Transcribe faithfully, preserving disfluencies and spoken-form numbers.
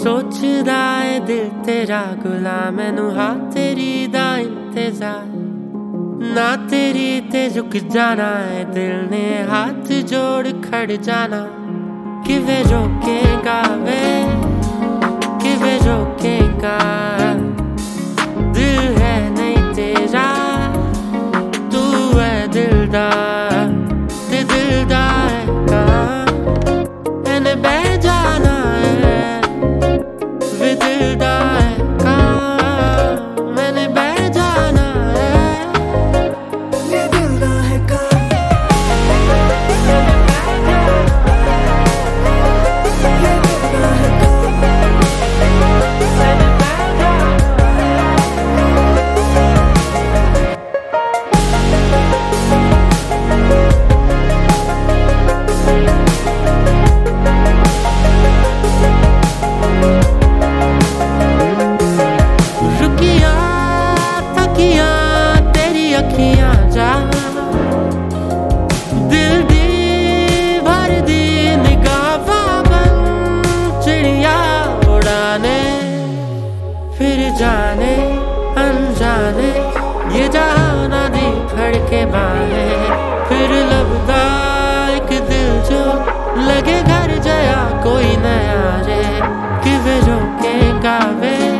सोचदा है दिल तेरा गुलाम मैनू हाँ तेरी दा इंतजार ना तेरी ते झुक जाना है दिल ने हाथ जोड़ खड़ जाना किवे रोकेगा वे किवे रोकेगा दिल है नहीं तेरा तू है दिलदार ते दिलदार है कहाँ मैंने बह जाना है वे दिलदार है कहाँ मैंने बह जाना है ये दिलदार है कहाँ ये दिलदार है दिल दी भर दी निगाह बन चिड़िया उड़ाने फिर जाने अनजाने ये जहाना दी फड़ के बाहे फिर लबदा एक दिल जो लगे घर जया कोई नया रे कि वे रोकेगा वे